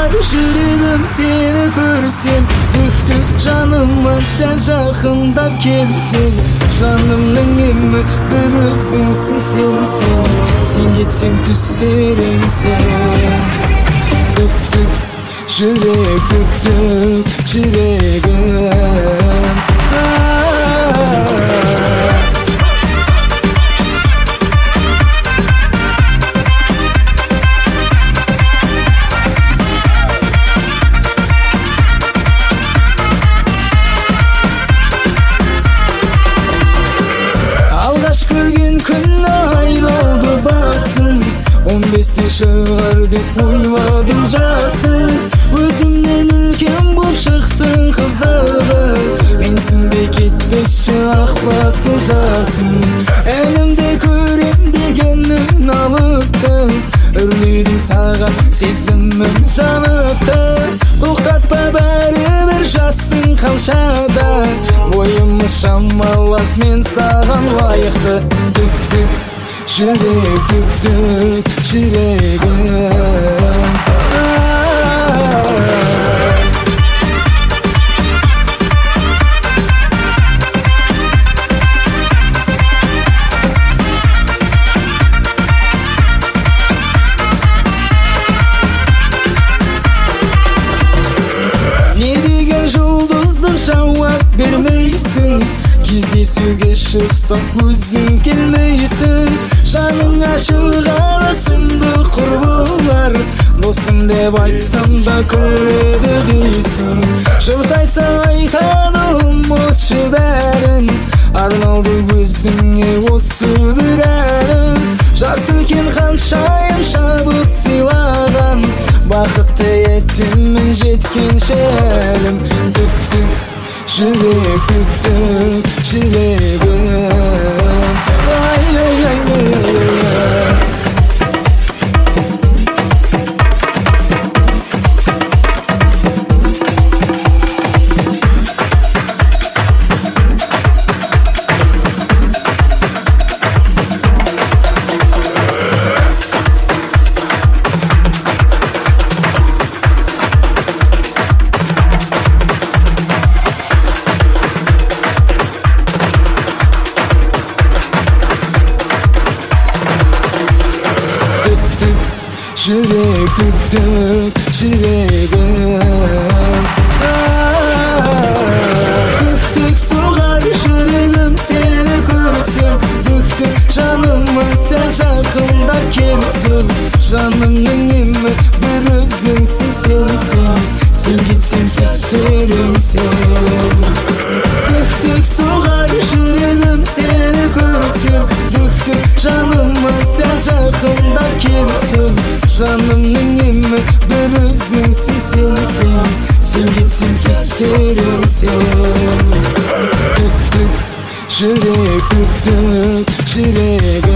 soğar yüreğim seni görsem. Tık canıma sen жақындап келсең. Жанымның емі бір өзіңсің сенсең. Сен кетсең түсерің сен. Tık жүрек tık жүрегім. Көрген күн айлауды басын 15-те шығар деп ойладым жасын. Өзімнен үлкен болып шықтың қызығы. Менсің бе кетпеші ақ басыл жасын. Әлімде көрем дегеннің алыпты. Үрлейдің саған сезімім жаныпты. Тоқтатпа бәрібір жасың қаншада. Бойымыз шамалас мен саған лайықты. Tık жүрек tık жүрегім. Не деген жұлдыздың жауап бермейсің. Кездесуге шықсақ өзің келмейсің. Жаның ашылғалы сұмдық құрбылар. Досым деп айтсам да көреді дейсің. Жұрт айтса айтады ұмытшы бәрін. Арналды өзіңе осы бір әнім. Жас үлкен ханшайым шабыт сыйлаған. Бақытты етемін жеткенше әлім. Tık жүрек tık жүрегім. Ай жүрек tık жүрегім. Tık soğar yüreğim seni görsem. Tık canıma sen жақындап келсең. Жанымның емі бір өзіңсің сенсең. Сен кетсең түсерің сен. Tık soğar yüreğim seni görsem. Tık canıma sen жақындап келсең. Жанымның емі бір өзіңсің сенсең. Сен кетсең түсерің сен. Tık жүрек tık жүрегім.